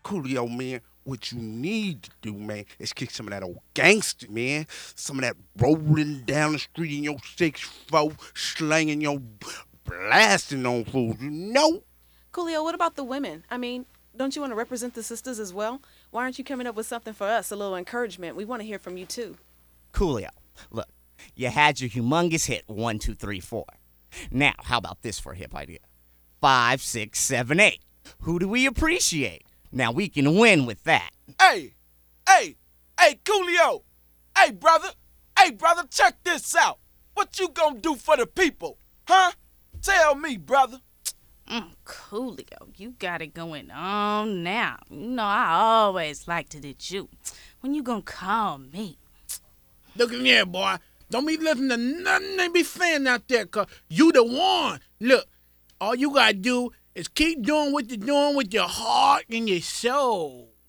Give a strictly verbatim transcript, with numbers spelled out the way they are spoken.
Coolio, man, what you need to do, man, is kick some of that old gangster, man. Some of that rolling down the street in your six four, slanging your blasting on fools, you know? Coolio, what about the women? I mean, don't you want to represent the sisters as well? Why aren't you coming up with something for us, a little encouragement? We want to hear from you too. Coolio, look, you had your humongous hit, one, two, three, four. Now, how about this for a hip idea? Five, six, seven, eight. Who do we appreciate? Now we can win with that. Hey, hey, hey, Coolio. Hey, brother. Hey, brother, check this out. What you gonna do for the people? Huh? Tell me, brother. Mm, Coolio, you got it going on now. You know I always liked it at you. When you gonna call me? Look in here, boy. Don't be listening to nothing they be saying out there, cause you the one. Look, all you gotta do is keep doing what you're doing with your heart and your soul.